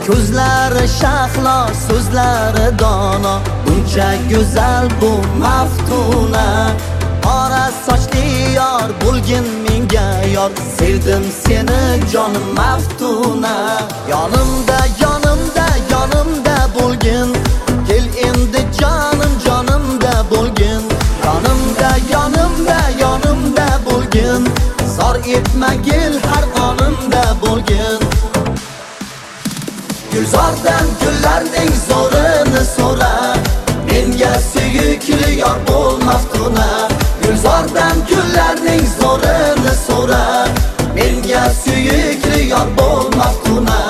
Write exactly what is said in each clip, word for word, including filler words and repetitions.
ko'zlari shahlo, so'zlari dono, buncha go'zal bu maftuna. Qora sochli yor bo'lgin menga yor, sevdim seni jonim maftuna. Yonimda yonimda yonimda bo'lgin, kel endi jonim jonimda bo'lgin. Yonimda yonimda yonimda bo'lgin, zor etmagil har onimda bo'lgin. Gulzordan gullarning zo'rini so'ra, menga suyukli yor bo'l maftuna. Gulzordan gullarning zo'rini so'ra, menga suyukli yor bo'l maftuna.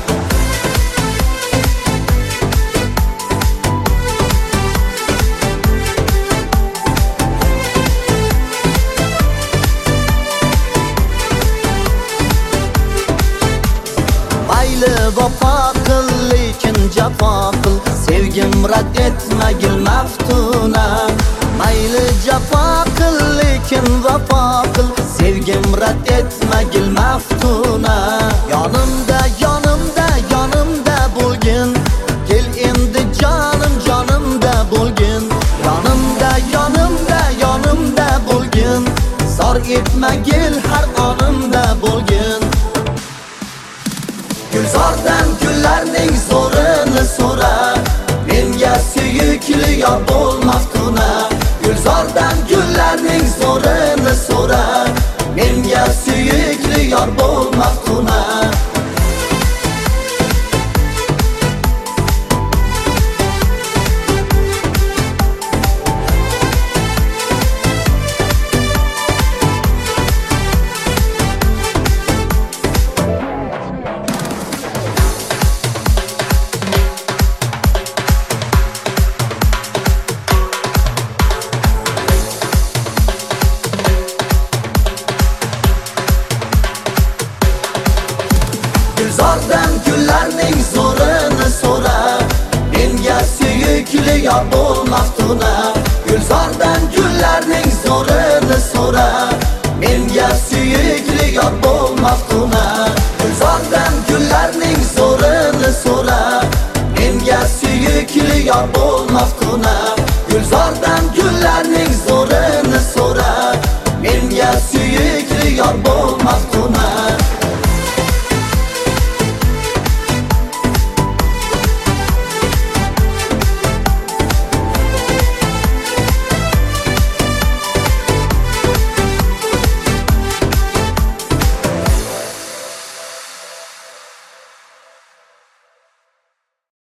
Mayli vafo qil, lekin jafo qil, sevgim rad etmagil maftuna. Mayli jafo qil, lekin vafo qil, sevgim rad etmagil maftuna. Yonimda yonimda yonimda bo'lgin, kel endi jonim jonimda bo'lgin. Yonimda yonimda yonimda bo'lgin, zor etmagil har onimda bo'lgin. Gulzordan gullarning zo'rini so'ra, menga suyukli yor bo'l maftuna. Gulzordan gullarning zo'rini so'ra, menga suyukli yor bo'l maftuna. Gulzordan gullarning zo'rini so'ra, menga suyukli yor bo'l maftuna. Gulzordan gullarning zo'rini so'ra, menga suyukli yor bo'l maftuna. Gulzordan gullarning zo'rini so'ra, menga suyukli yor bo'l maftuna. Gulzordan gullarning